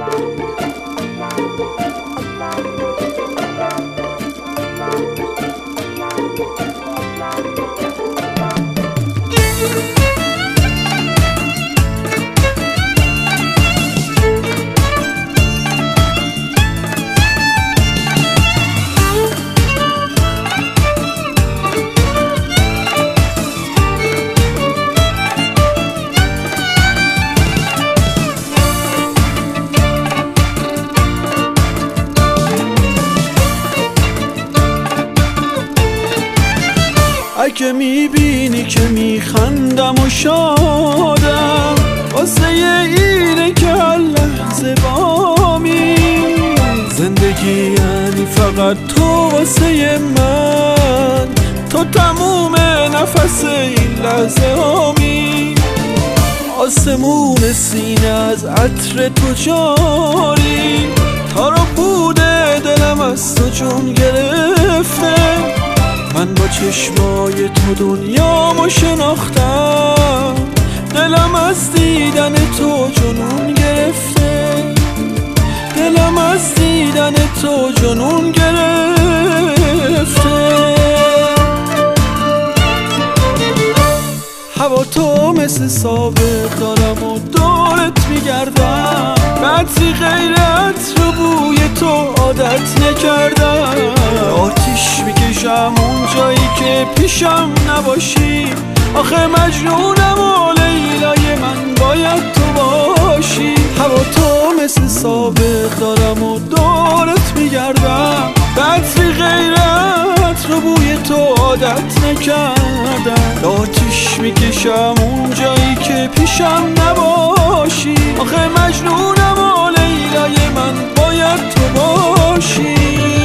اگه میبینی که میخندم و شادم واسه اینه که هر لحظه بامی زندگی یعنی فقط تو واسه من، تو تموم نفس این لحظه هامی. آسمون سینه از عطر تو جاری، تارو بوده دلم از تو جون گرفته. من با چشمای تو دنیامو شناختم، دلم از دیدن تو جنون گرفته. دلم از دیدن تو جنون گرفته. هوا تو مثل سابق دارم و دورت میگردم، قطعی غیرت رو بوی تو عادت نکردم. آتیش میکشم اون جایی که پیشم نباشی، آخه مجنونم و لیلای من باید تو باشی. هوا تو مثل سابق دارم و دورت میگردم، قطعی غیرت رو بوی تو عادت نکردم. آتیش میکشم اون جایی که پیشم نباشی، آخه مجنونم و لیلای من باید تو باشی.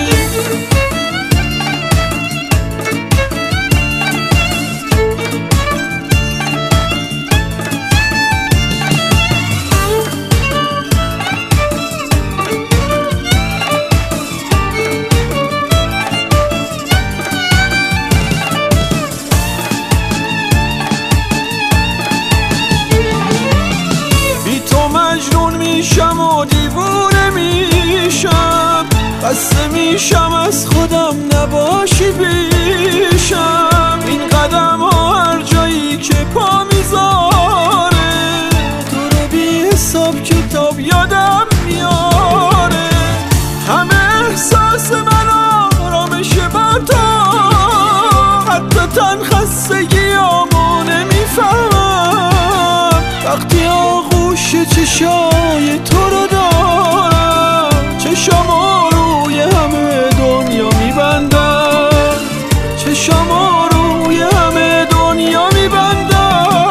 میشم و دیوونه میشم، خسته میشم از خودم نباشی پیشم. این قدم ها هر جایی که پا میذاره، تو رو بی حساب کتاب یادم میاره. همه احساس من آرامش بر تو، حتی تن خستگیامو نمیفهمم. وقتی آغوش چشای تو رو دارم، چشامو روی همه دنیا میبندم. چشامو روی همه دنیا میبندم.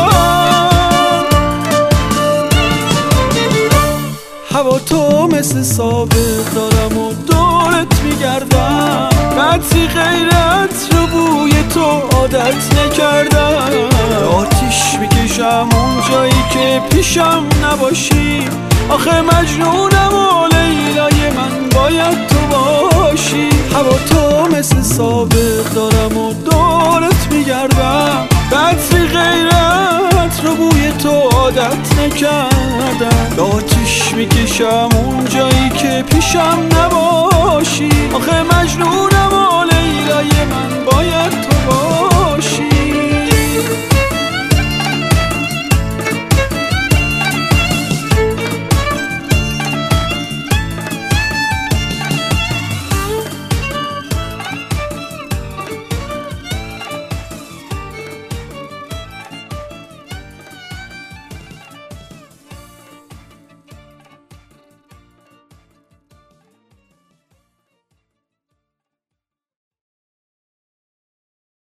هوا تو مثل سابق دارم و دورت میگردم، قطعی غیرت رو بوی تو عادت نکردم. آتیش میکشم اون جایی که پیشم نباشی، آخه مجنونم و لیلای من باید تو باشی. هوا تو مثل سابق دارم و دورت میگردم، قطعی غیرت رو بوی تو عادت نکردم. آتیش میکشم اون جایی که پیشم نباشی، آخه مجنون